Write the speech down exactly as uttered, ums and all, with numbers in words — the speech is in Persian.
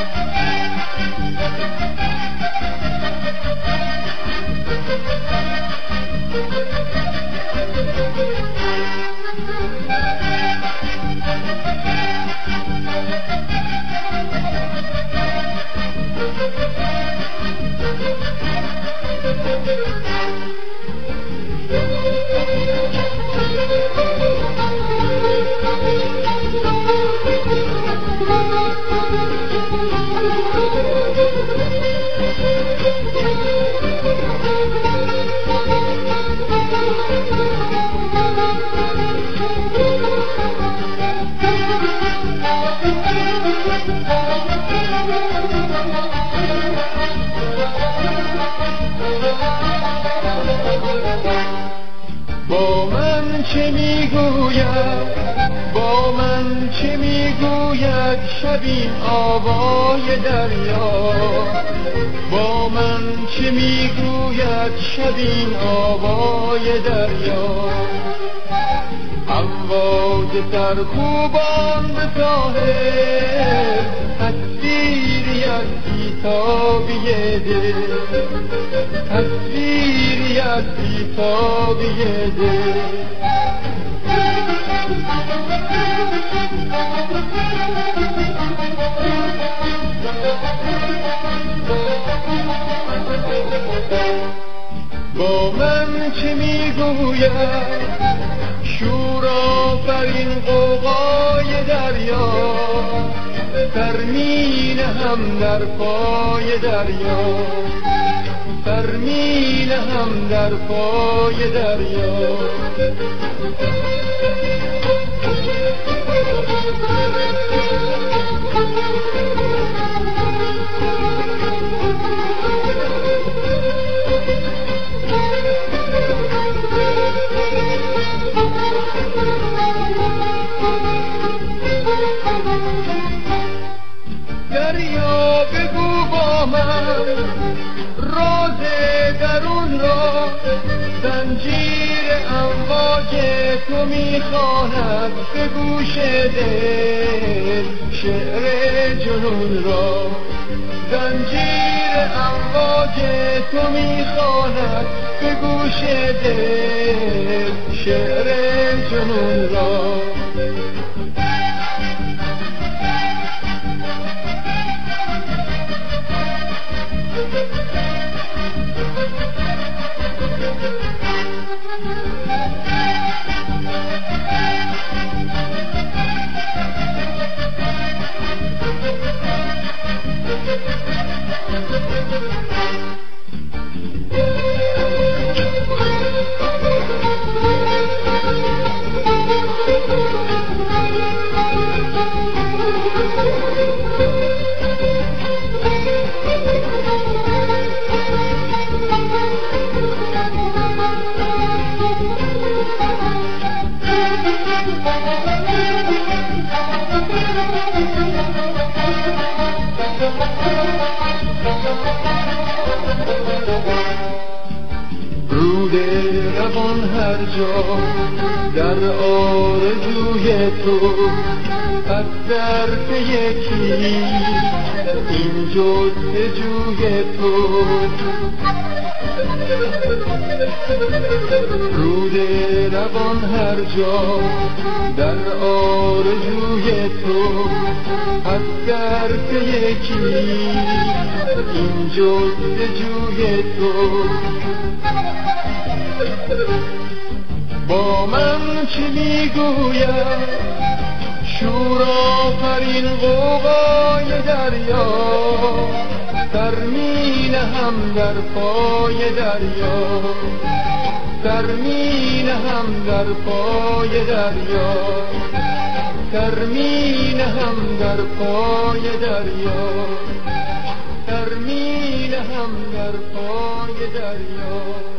با من چه میگوید با من چه میگوید شبی آوای دریا با من چه میگوید شبی آوای دریا امواج سرکوبان به ساحل تصویری از بیتابی دل تصویری از بیتابی دل با من چه میگوید شور آفرین غوغای دریا ترمین هم در پای دریا ترمین هم در پای دریا دریا بگو با من راز درون را زنجیر امواج تو میخواند به گوش دل شعر جنون را زنجیر امواج تو میخواند به گوش دل شعر جنون را رود روان هر جا در آرزوی تو پس در یکی این جستجوی تو رود روان هر جا در آرزوی تو پس در یکی این جستجوی تو با من چه میگوید شور آفرین غوغای دریا ترمین هم در پای دریا ترمین هم در پای دریا ترمین هم در پای دریا ترمین هم در پای دریا